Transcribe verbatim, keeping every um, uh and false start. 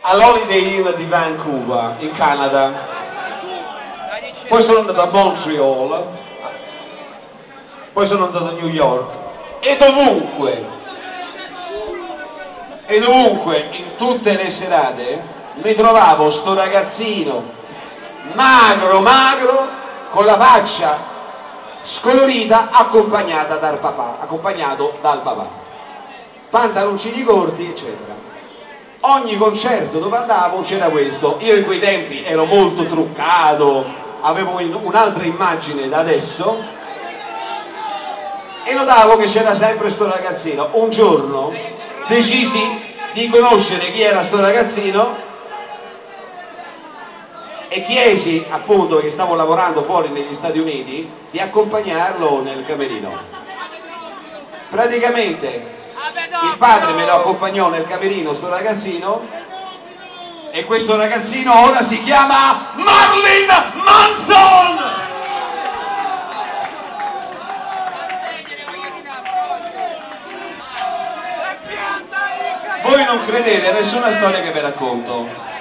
all'Holiday Inn di Vancouver, in Canada. Poi sono andato a Montreal, poi sono andato a New York, e dovunque, e dovunque, in tutte le serate, mi trovavo sto ragazzino magro, magro, con la faccia scolorita, accompagnata dal papà, accompagnato dal papà, pantaloncini corti, eccetera. Ogni concerto dove andavo c'era questo. Io in quei tempi ero molto truccato, avevo un'altra immagine da adesso, e notavo che c'era sempre sto ragazzino. Un giorno decisi di conoscere chi era sto ragazzino e chiesi, appunto, che stavo lavorando fuori negli Stati Uniti, di accompagnarlo nel camerino. Praticamente il padre me lo accompagnò nel camerino, sto ragazzino, e questo ragazzino ora si chiama Marilyn Manson! Voi non credete a nessuna storia che vi racconto.